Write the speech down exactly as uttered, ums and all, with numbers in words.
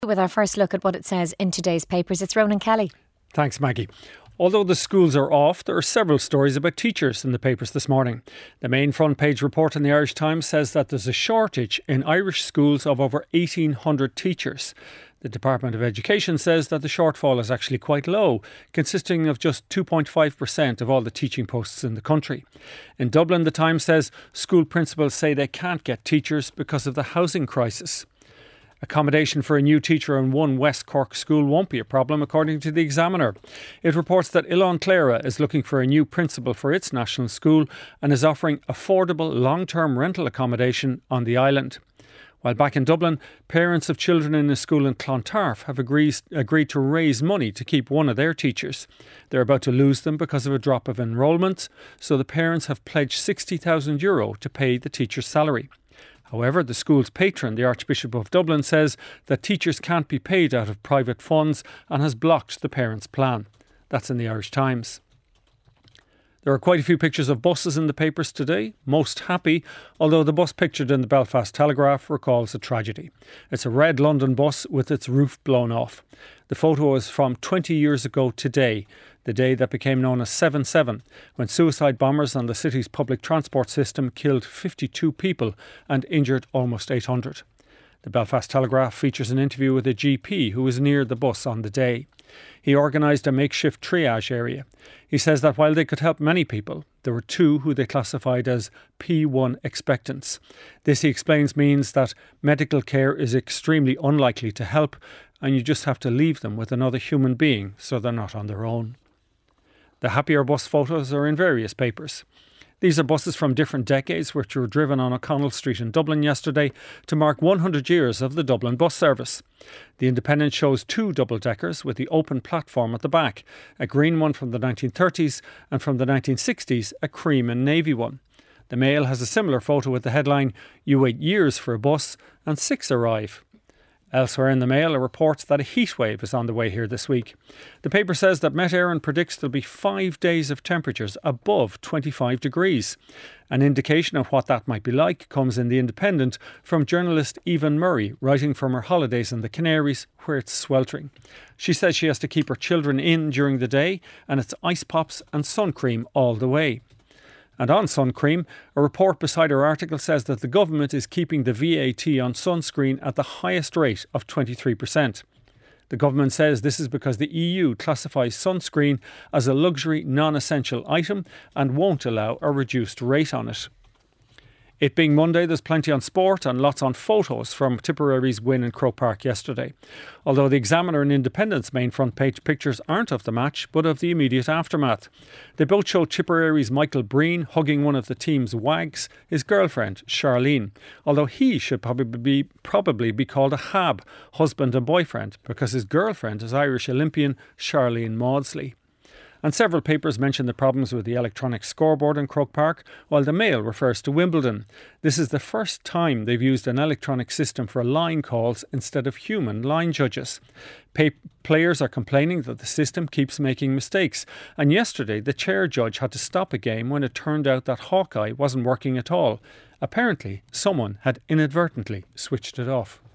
With our first look at what it says in today's papers, it's Ronan Kelly. Thanks, Maggie. Although the schools are off, there are several stories about teachers in the papers this morning. The main front page report in the Irish Times says that there's a shortage in Irish schools of over eighteen hundred teachers. The Department of Education says that the shortfall is actually quite low, consisting of just two point five percent of all the teaching posts in the country. In Dublin, the Times says school principals say they can't get teachers because of the housing crisis. Accommodation for a new teacher in one West Cork school won't be a problem, according to the Examiner. It reports that Ullán Clara is looking for a new principal for its national school and is offering affordable long-term rental accommodation on the island. While back in Dublin, parents of children in a school in Clontarf have agreed, agreed to raise money to keep one of their teachers. They're about to lose them because of a drop of enrolment, so the parents have pledged sixty thousand euro to pay the teacher's salary. However, the school's patron, the Archbishop of Dublin, says that teachers can't be paid out of private funds and has blocked the parents' plan. That's in the Irish Times. There are quite a few pictures of buses in the papers today, most happy, although the bus pictured in the Belfast Telegraph recalls a tragedy. It's a red London bus with its roof blown off. The photo is from twenty years ago today, the day that became known as seven seven, when suicide bombers on the city's public transport system killed fifty-two people and injured almost eight hundred. The Belfast Telegraph features an interview with a G P who was near the bus on the day. He organised a makeshift triage area. He says that while they could help many people, there were two who they classified as P one expectants. This, he explains, means that medical care is extremely unlikely to help and you just have to leave them with another human being so they're not on their own. The happier bus photos are in various papers. These are buses from different decades which were driven on O'Connell Street in Dublin yesterday to mark one hundred years of the Dublin bus service. The Independent shows two double-deckers with the open platform at the back, a green one from the nineteen thirties and from the nineteen sixties a cream and navy one. The Mail has a similar photo with the headline, "You wait years for a bus and six arrive." Elsewhere in the Mail are reports that a heatwave is on the way here this week. The paper says that Met Éireann predicts there'll be five days of temperatures above twenty-five degrees. An indication of what that might be like comes in The Independent from journalist Evan Murray, writing from her holidays in the Canaries, where it's sweltering. She says she has to keep her children in during the day and it's ice pops and sun cream all the way. And on sun cream, a report beside her article says that the government is keeping the V A T on sunscreen at the highest rate of twenty-three percent. The government says this is because the E U classifies sunscreen as a luxury non-essential item and won't allow a reduced rate on it. It being Monday, there's plenty on sport and lots on photos from Tipperary's win in Croke Park yesterday. Although the Examiner and Independent's main front page pictures aren't of the match, but of the immediate aftermath. They both show Tipperary's Michael Breen hugging one of the team's wags, his girlfriend, Charlene. Although he should probably be, probably be called a Hab, husband and boyfriend, because his girlfriend is Irish Olympian Charlene Maudsley. And several papers mention the problems with the electronic scoreboard in Croke Park, while the Mail refers to Wimbledon. This is the first time they've used an electronic system for line calls instead of human line judges. Pa- players are complaining that the system keeps making mistakes, and yesterday the chair judge had to stop a game when it turned out that Hawkeye wasn't working at all. Apparently, someone had inadvertently switched it off.